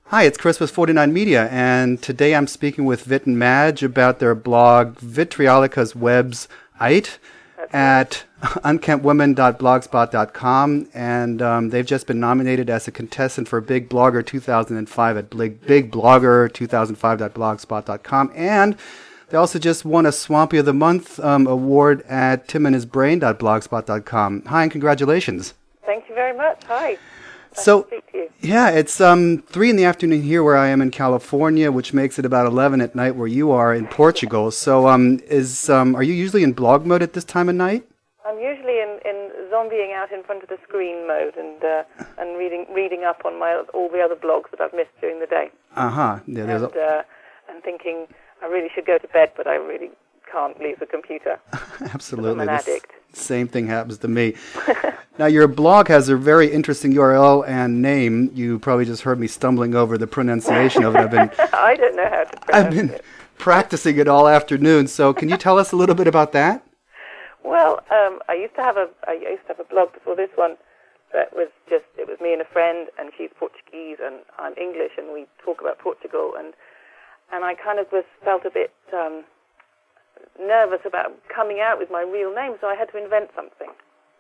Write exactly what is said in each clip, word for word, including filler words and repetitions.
Hi, it's Chris with forty-nine Media, and today I'm speaking with Vit and Madge about their blog Vitriolica's Webs Ite at unkempt women dot blogspot dot com, and um, they've just been nominated as a contestant for Big Blogger two thousand five at Big, Big Blogger two thousand five dot blogspot dot com, and they also just won a Swampy of the Month um, award at tim and his brain dot blogspot dot com. Hi, and congratulations. Thank you very much. Hi. Nice so, to speak to you. Yeah, it's um, three in the afternoon here where I am in California, which makes it about eleven at night where you are in Portugal. So um, is um, are you usually in blog mode at this time of night? I'm usually in, in zombieing out in front of the screen mode and uh, and reading reading up on my all the other blogs that I've missed during the day. Uh-huh. Yeah, and, uh, and thinking I really should go to bed, but I really can't leave the computer. Absolutely. I'm an addict. Same thing happens to me. Now, your blog has a very interesting U R L and name. You probably just heard me stumbling over the pronunciation of it. I've been I don't know how to pronounce I've been it. practicing it all afternoon. So can you tell us a little bit about that? Well, um, I used to have a I used to have a blog before this one that was just it was me and a friend, and she's Portuguese and I'm English, and we talk about Portugal, and and I kind of was felt a bit um, nervous about coming out with my real name, so I had to invent something,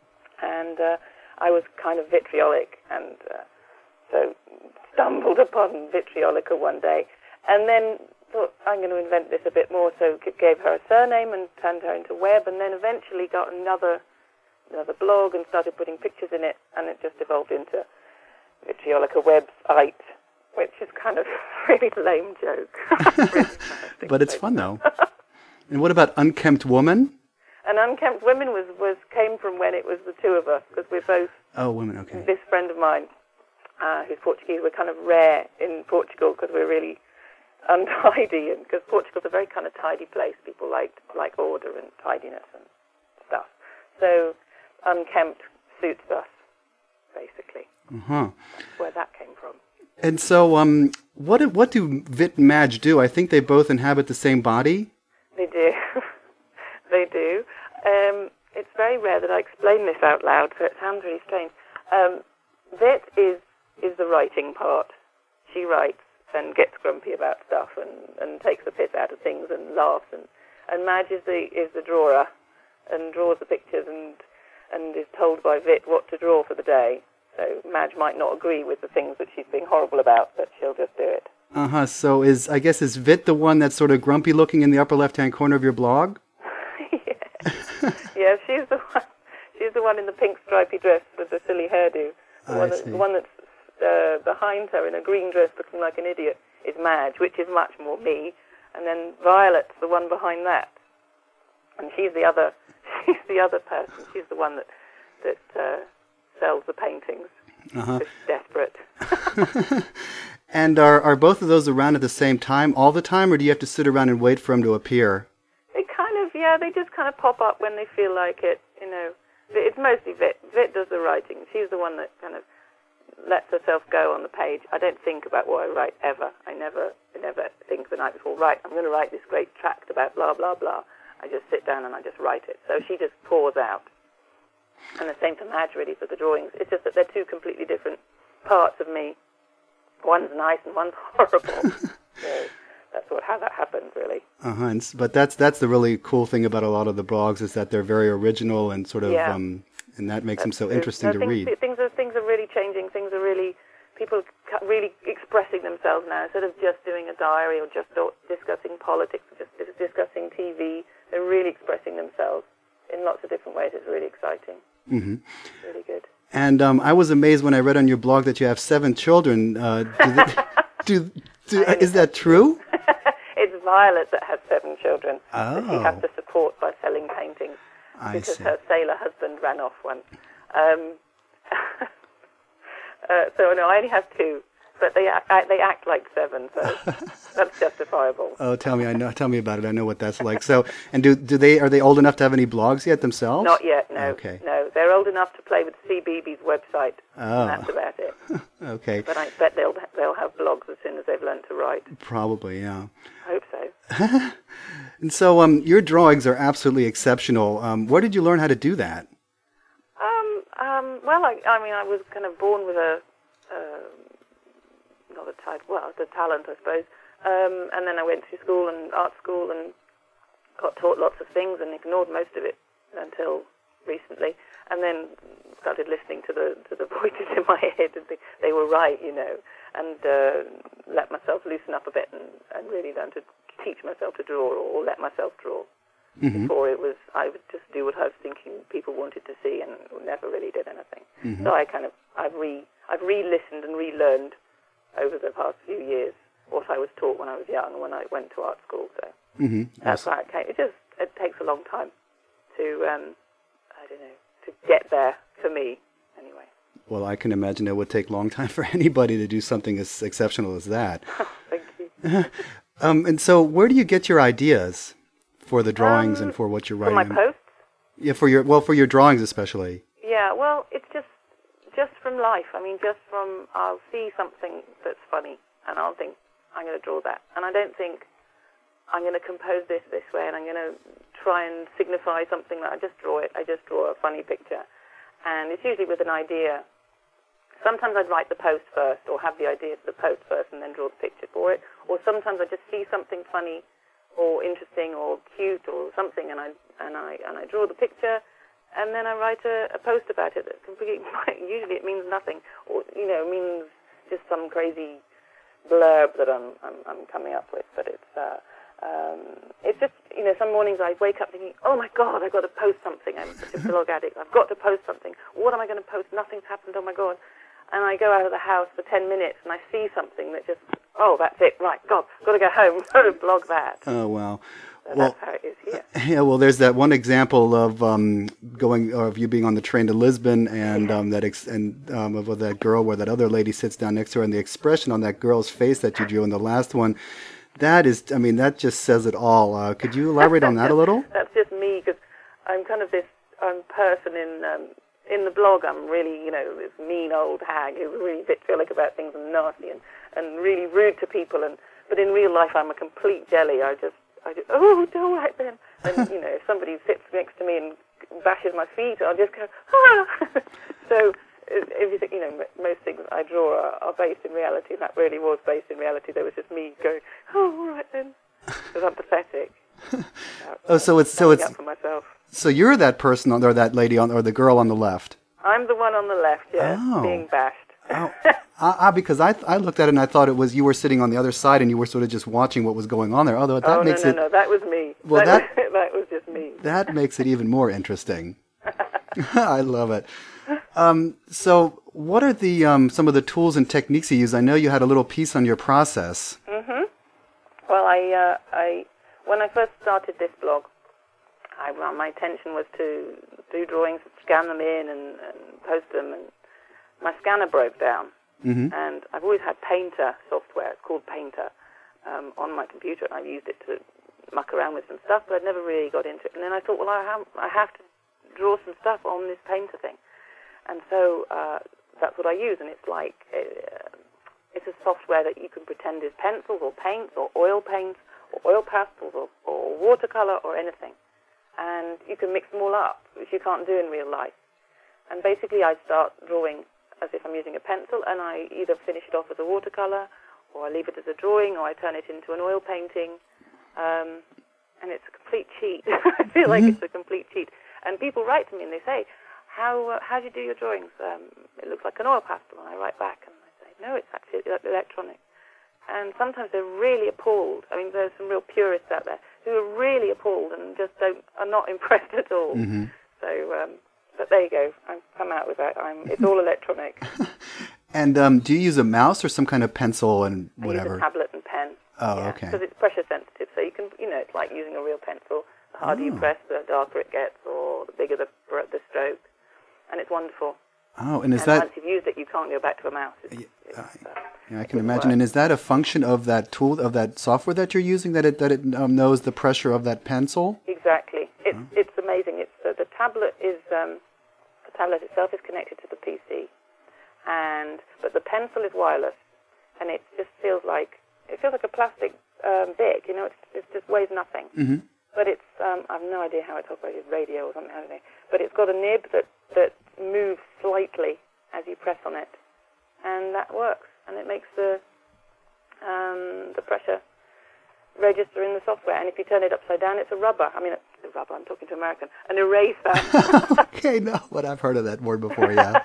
and uh, I was kind of vitriolic, and uh, so stumbled upon Vitriolica one day, and then thought, I'm going to invent this a bit more, so gave her a surname and turned her into Web, and then eventually got another another blog and started putting pictures in it, and it just evolved into Vitriolica Webs Ite, which is kind of a really lame joke. Really But it's fun, though. And what about Unkempt Woman? And Unkempt Women was, was came from when it was the two of us, because we're both, Oh, women, okay. this friend of mine, uh, who's Portuguese, we're kind of rare in Portugal because we're really untidy, and because Portugal's a very kind of tidy place. People like like order and tidiness and stuff. So unkempt suits us, basically. Uh-huh. That's where that came from. And so, um, what do, what do Vit and Madge do? I think they both inhabit the same body. They do. They do. Um, it's very rare that I explain this out loud, so it sounds really strange. Um, Vit is is the writing part. She writes and gets grumpy about stuff and, and takes the piss out of things and laughs. And, and Madge is the is the drawer and draws the pictures and and is told by Vit what to draw for the day. So Madge might not agree with the things that she's being horrible about, but she'll just do it. Uh-huh. So is, I guess, is Vit the one that's sort of grumpy looking in the upper left-hand corner of your blog? Yes. Yeah, she's the one. She's the one in the pink stripy dress with the silly hairdo. The, I one, that, see. the one that's uh, behind her in a green dress looking like an idiot is Madge, which is much more me. And then Violet's the one behind that. And she's the other she's the other person. She's the one that, that uh, sells the paintings. Uh-huh. Just desperate. And are are both of those around at the same time all the time, or do you have to sit around and wait for them to appear? They kind of, yeah, they just kind of pop up when they feel like it, you know. It's mostly Vit. Vit does the writing. She's the one that kind of lets herself go on the page. I don't think about what I write ever. I never I never think the night before, right, I'm going to write this great tract about blah, blah, blah. I just sit down and I just write it. So she just pours out. And the same for Madge, really, for the drawings. It's just that they're two completely different parts of me. One's nice and one's horrible. So that's what how that happens, really. Uh-huh. And, but that's that's the really cool thing about a lot of the blogs, is that they're very original and sort of, Yeah. um, and that makes That's them so true. interesting No, to things, read. Things are things are really changing. Things are really people are really expressing themselves now, instead of just doing a diary or just discussing politics or just discussing T V. They're really expressing themselves in lots of different ways. It's really exciting. Mm-hmm. Really good. And um, I was amazed when I read on your blog that you have seven children. Uh, do they, do, do, is that true? It's Violet that has seven children Oh. that she has to support by selling paintings I because see. her sailor husband ran off once. Um, uh, so no, I only have two, but they act, they act like seven, so that's justifiable. Oh, tell me, I know. Tell me about it. I know what that's like. So, and do do they are they old enough to have any blogs yet themselves? Not yet, no. Okay. No, they're old enough to play with C B B B's website. Oh. And that's about it. Okay. But I bet they'll they'll have blogs as soon as they've learned to write. Probably, yeah. I hope so. And so, um, your drawings are absolutely exceptional. Um, where did you learn how to do that? Um, um, well, I, I mean, I was kind of born with a, uh, not a t- well, the talent, I suppose. Um, and then I went to school and art school and got taught lots of things and ignored most of it until recently. And then started listening to the to the voices in my head and think they were right, you know, and uh, let myself loosen up a bit and, and really learn to teach myself to draw or, or let myself draw. Mm-hmm. Before it was, I would just do what I was thinking people wanted to see and never really did anything. Mm-hmm. So I kind of, I've re, I've re-listened and relearned over the past few years what I was taught when I was young, when I went to art school. So mm-hmm. that's why it came. It just, it takes a long time to, um, I don't know, to get there for me, anyway. Well, I can imagine it would take a long time for anybody to do something as exceptional as that. Thank you. um, and so, where do you get your ideas for the drawings um, and for what you're writing? For my posts? Yeah, for your well, for your drawings especially. Yeah, well, it's just just from life. I mean, just from I'll see something that's funny, and I'll think I'm going to draw that, and I don't think I'm going to compose this this way, and I'm going to try and signify something. That I just draw it. I just draw a funny picture, and it's usually with an idea. Sometimes I'd write the post first, or have the idea for the post first, and then draw the picture for it. Or sometimes I just see something funny, or interesting, or cute, or something, and I and I and I draw the picture, and then I write a, a post about it. That completely, usually it means nothing, or you know, means just some crazy blurb that I'm I'm, I'm coming up with. But it's uh, um, it's just you know, some mornings I wake up thinking, oh my God, I've got to post something. I'm such a blog addict. I've got to post something. What am I going to post? Nothing's happened. Oh my God. And I go out of the house for ten minutes and I see something that just, oh, that's it, right, God, got to go home, got to blog that. Oh, wow. So well, that's how it is here. Yeah, well, there's that one example of um, going, or of you being on the train to Lisbon, and um, that ex- and um, of that girl where that other lady sits down next to her, and the expression on that girl's face that you drew in the last one, that is, I mean, that just says it all. Uh, could you elaborate on that a little? That's just me, because I'm kind of this um, person in... Um, In the blog, I'm really, you know, this mean old hag who's really vitriolic about things and nasty and, and really rude to people. And but in real life, I'm a complete jelly. I just, I just, oh, all right then. And you know, if somebody sits next to me and bashes my feet, I'll just go, ah. So everything, you know, most things I draw are, are based in reality, and that really was based in reality. There was just me going, oh, all right then, because I'm pathetic. Oh, so it's so it's. Up for myself. So you're that person on, or that lady on, or the girl on the left. I'm the one on the left, yeah, oh. being bashed. oh, ah, because I I looked at it and I thought it was you were sitting on the other side and you were sort of just watching what was going on there. Although that oh, makes no, no, it. no, that was me. Well, that that was, that was just me. That makes it even more interesting. I love it. Um, so, what are the um, some of the tools and techniques you use? I know you had a little piece on your process. Mhm. Well, I uh, I when I first started this blog, I, well, my intention was to do drawings, scan them in, and, and post them. And my scanner broke down, mm-hmm. and I've always had Painter software. It's called Painter um, on my computer, and I've used it to muck around with some stuff, but I'd never really got into it. And then I thought, well, I have, I have to draw some stuff on this Painter thing, and so uh, that's what I use. And it's like uh, it's a software that you can pretend is pencils or paints or oil paints or oil pastels or, or watercolor or anything. And you can mix them all up, which you can't do in real life. And basically I start drawing as if I'm using a pencil, and I either finish it off as a watercolor, or I leave it as a drawing, or I turn it into an oil painting. Um, and it's a complete cheat. I feel like mm-hmm. it's a complete cheat. And people write to me and they say, how uh, how do you do your drawings? Um, it looks like an oil pastel. And I write back and I say, no, it's actually electronic. And sometimes they're really appalled. I mean, there's some real purists out there who are really appalled and just don't are not impressed at all. Mm-hmm. So, um, but there you go. I've come out with that. I'm, it's all electronic. And um, do you use a mouse or some kind of pencil and whatever? I use a tablet and pen. Oh, yeah, okay. Because it's pressure sensitive, so you can, you know, it's like using a real pencil. The harder oh. you press, the darker it gets, or the bigger the the stroke, and it's wonderful. Oh, and is and that once you've used it, you can't go back to a mouse. It's, yeah, it's, uh, yeah, I can imagine. Work. And is that a function of that tool, of that software that you're using, that it that it um, knows the pressure of that pencil? Exactly. It's oh. it's amazing. It's uh, the tablet is um, the tablet itself is connected to the P C, and but the pencil is wireless, and it just feels like it feels like a plastic um, big. You know, it's, it just weighs nothing. Mm-hmm. But it's um, I have no idea how it's operated, radio or something. I don't know. But it's got a nib that that moves slightly as you press on it, and that works. And it makes the on the pressure register in the software, and if you turn it upside down, it's a rubber. I mean, it's a rubber. I'm talking to American. An eraser. Okay, no, but I've heard of that word before. Yeah.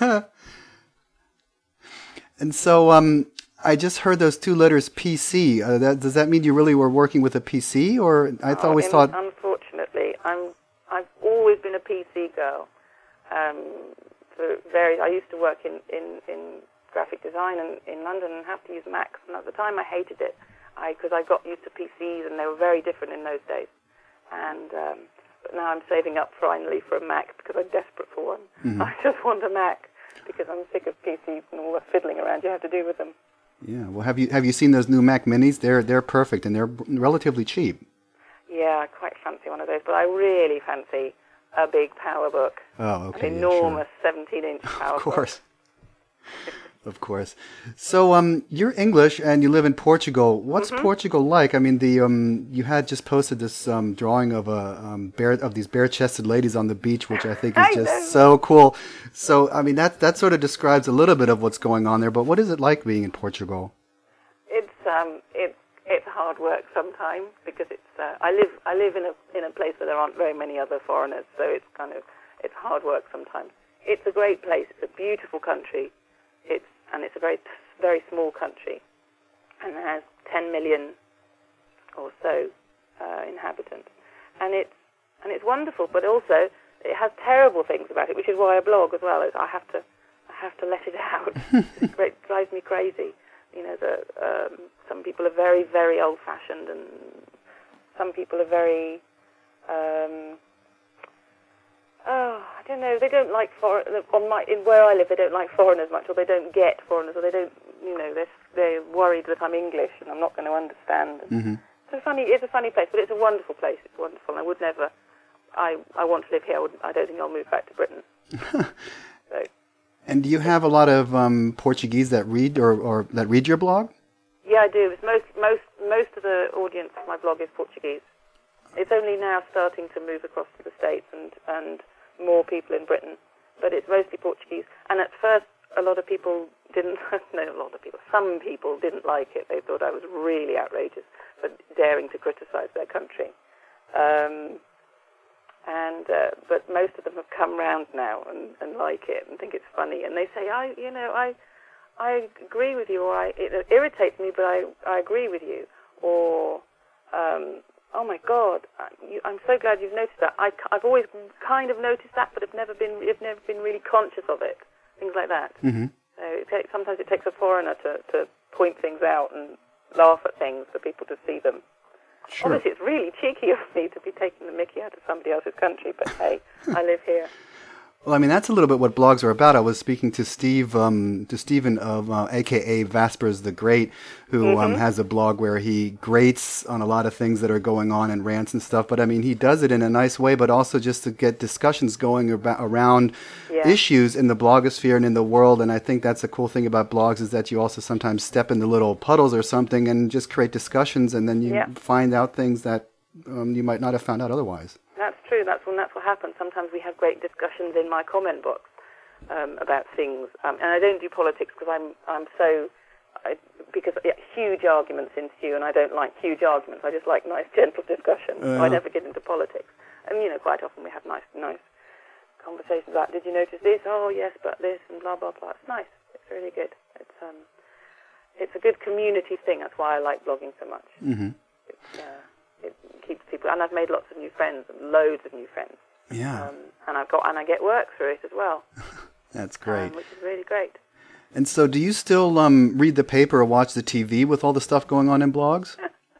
And so, um, I just heard those two letters P C. Uh, that, does that mean you really were working with a P C, or I oh, always in, thought? Unfortunately, I'm. I've always been a P C girl. Um, for very, I used to work in, in, in graphic design in, in London and have to use Macs, and at the time I hated it. Because I, I got used to P Cs, and they were very different in those days. And um, but now I'm saving up finally for a Mac because I'm desperate for one. Mm-hmm. I just want a Mac because I'm sick of P Cs and all the fiddling around you have to do with them. Yeah. Well, have you have you seen those new Mac Minis? They're they're perfect and they're relatively cheap. Yeah, I quite fancy one of those, but I really fancy a big PowerBook. Oh, okay. An enormous seventeen-inch yeah, sure. PowerBook. Of course. Of course. So, um, you're English and you live in Portugal. What's mm-hmm. Portugal like? I mean, the um, you had just posted this um, drawing of a um, bare of these bare-chested ladies on the beach, which I think is I just know. so cool. So, I mean, that that sort of describes a little bit of what's going on there. But what is it like being in Portugal? It's um, it's it's hard work sometimes because it's uh, I live I live in a in a place where there aren't very many other foreigners, so it's kind of it's hard work sometimes. It's a great place. It's a beautiful country. It's and it's a very very small country, and it has ten million or so uh, inhabitants, and it's and it's wonderful. But also, it has terrible things about it, which is why I blog as well. Is I have to I have to let it out. It great, drives me crazy. You know, the, um, some people are very very old-fashioned, and some people are very. Um, Oh, I don't know. They don't like foreign. On my in where I live, they don't like foreigners much, or they don't get foreigners, or they don't. You know, they're they're worried that I'm English and I'm not going to understand. Mm-hmm. It's a funny. It's a funny place, but it's a wonderful place. It's wonderful. I would never. I I want to live here. I, would, I don't think I'll move back to Britain. So. And do you have a lot of um, Portuguese that read or, or that read your blog? Yeah, I do. It's most most most of the audience of my blog is Portuguese. It's only now starting to move across to the States and, and more people in Britain, but it's mostly Portuguese. And at first, a lot of people didn't, no, a lot of people, some people didn't like it. They thought I was really outrageous for daring to criticize their country. Um, and uh, but most of them have come round now and, and like it and think it's funny. And they say, I, you know, I, I agree with you, or I, it irritates me, but I, I agree with you, or. Um, Oh my God! You, I'm so glad you've noticed that. I, I've always kind of noticed that, but I've never been, I've never been really conscious of it. Things like that. Mm-hmm. So it takes, sometimes it takes a foreigner to, to point things out and laugh at things for people to see them. Sure. Obviously, it's really cheeky of me to be taking the mickey out of somebody else's country, but hey, I live here. Well, I mean, that's a little bit what blogs are about. I was speaking to Steve, um, to Stephen of uh, A K A Vaspers the Great, who mm-hmm. um, has a blog where he grates on a lot of things that are going on and rants and stuff. But I mean, he does it in a nice way, but also just to get discussions going about, around yeah. issues in the blogosphere and in the world. And I think that's a cool thing about blogs is that you also sometimes step into little puddles or something and just create discussions, and then you yeah. find out things that um, you might not have found out otherwise. That's true. That's when that's what happens. Sometimes we have great discussions in my comment box um, about things, um, and I don't do politics because I'm I'm so I, because yeah, huge arguments ensue, and I don't like huge arguments. I just like nice, gentle discussions. Uh, so I never get into politics, and you know, quite often we have nice, nice conversations about. Did you notice this? Oh yes, but this and blah blah blah. It's nice. It's really good. It's um, it's a good community thing. That's why I like blogging so much. Mm-hmm. It's, uh, it keeps people, and I've made lots of new friends, loads of new friends. Yeah. Um, and I've got, and I get work through it as well. That's great. Um, which is really great. And so, do you still um, read the paper or watch the T V with all the stuff going on in blogs?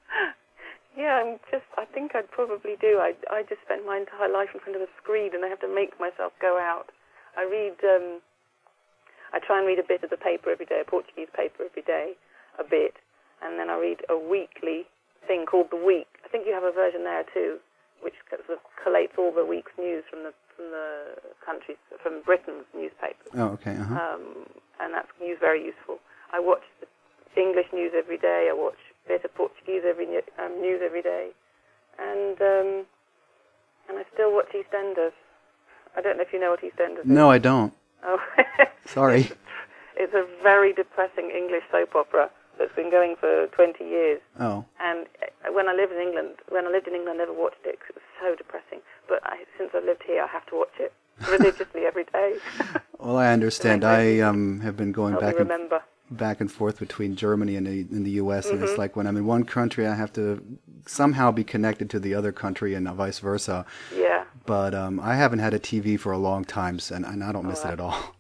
Yeah, I'm just. I think I'd probably do. I I just spend my entire life in front of a screen, and I have to make myself go out. I read. Um, I try and read a bit of the paper every day, a Portuguese paper every day, a bit, and then I read a weekly thing called The Week. I think you have a version there too, which sort of collates all the week's news from the from the countries, from Britain's newspapers. Oh, okay. Uh-huh. Um, and that's news very useful. I watch the English news every day. I watch a bit of Portuguese every um, news every day, and um, and I still watch EastEnders. I don't know if you know what EastEnders is. No, I don't. Oh, sorry. It's a very depressing English soap opera that's been going for twenty years. Oh. And when I lived in England, when I lived in England, I never watched it because it was so depressing. But I, since I've lived here, I have to watch it religiously every day. Well, I understand. I um, have been going back and, remember. back and forth between Germany and the, and the U S, mm-hmm. and it's like when I'm in one country, I have to somehow be connected to the other country and vice versa. Yeah. But um, I haven't had a T V for a long time, and, and I don't miss oh, it at all.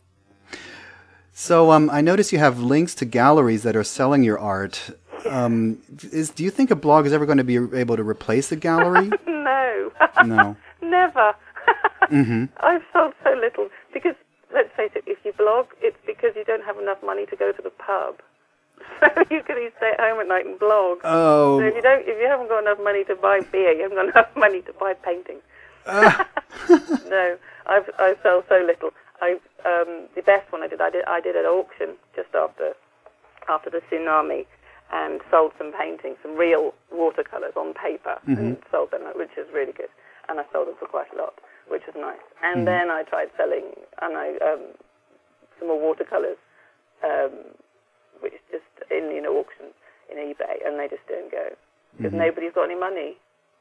So um, I notice you have links to galleries that are selling your art. Um, is do you think a blog is ever going to be able to replace a gallery? No. No. Never. Mm-hmm. I've sold so little because, let's face it, if you blog, it's because you don't have enough money to go to the pub. So you can stay at home at night and blog. Oh. So if you don't, if you haven't got enough money to buy beer, you haven't got enough money to buy paintings. Uh. No, I've I sell so little. I um, the best one I did, I did, I did an auction just after after the tsunami, and sold some paintings, some real watercolors on paper, mm-hmm. and sold them, which is really good. And I sold them for quite a lot, which was nice. And mm-hmm. then I tried selling, and I um, some more watercolors, um, which just in you know auctions in eBay, and they just didn't go because mm-hmm. nobody's got any money.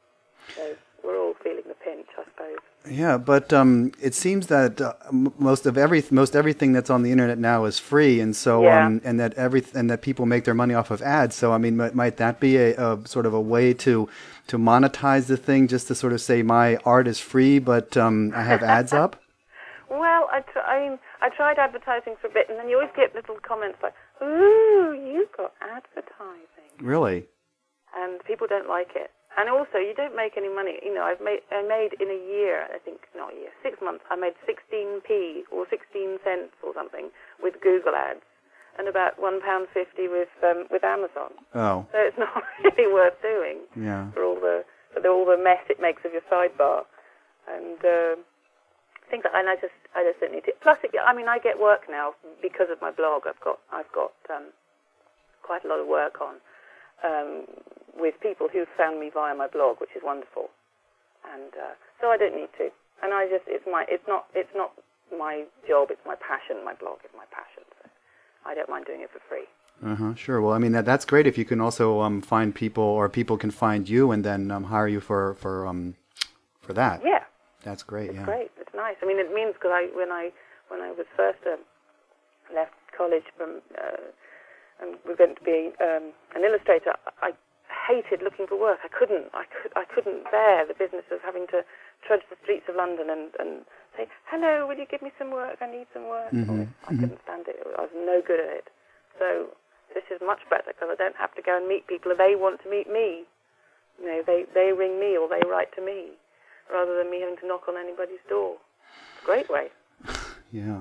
So we're all feeling the pinch, I suppose. Yeah, but um, it seems that uh, m- most of every most everything that's on the internet now is free, and so yeah. um, and that every and that people make their money off of ads. So I mean, m- might that be a, a sort of a way to to monetize the thing, just to sort of say my art is free, but um, I have ads up? Well, I, tr- I mean, I tried advertising for a bit, and then you always get little comments like, "Ooh, you've got advertising." Really? And people don't like it. And also, you don't make any money. You know, I've made I made in a year, I think, not a year, six months, I made sixteen p or sixteen cents or something with Google ads, and about one pound fifty with um, with Amazon. Oh. So it's not really worth doing. Yeah. For all the for the, all the mess it makes of your sidebar, and uh, things like. And I just I just don't need it. Plus, it, I mean, I get work now because of my blog. I've got I've got um, quite a lot of work on. Um, with people who found me via my blog, which is wonderful, and uh, so I don't need to. And I just, it's my, it's not, it's not my job. It's my passion. My blog is my passion. So I don't mind doing it for free. Uh huh. Sure. Well, I mean that that's great if you can also um, find people, or people can find you and then um, hire you for for um for that. Yeah. That's great. It's yeah. great. It's nice. I mean, it means because I when I when I was first uh, left college from uh, and was going to be um, an illustrator, I hated looking for work. I couldn't. I could. I couldn't bear the business of having to trudge the streets of London and, and say, "Hello, will you give me some work? I need some work." Mm-hmm. I couldn't stand it. I was no good at it. So this is much better because I don't have to go and meet people. They want to meet me. You know, they they ring me or they write to me, rather than me having to knock on anybody's door. It's a great way. Yeah.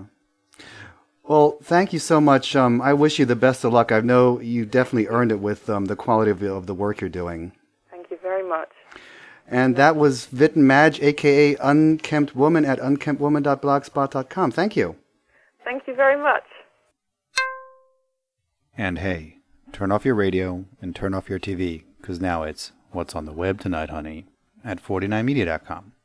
Well, thank you so much. Um, I wish you the best of luck. I know you definitely earned it with um, the quality of, of the work you're doing. Thank you very much. And that was Vitten Madge, a k a. Unkempt Woman at unkempt woman dot blogspot dot com. Thank you. Thank you very much. And hey, turn off your radio and turn off your T V, because now it's What's on the Web Tonight, Honey, at forty nine media dot com.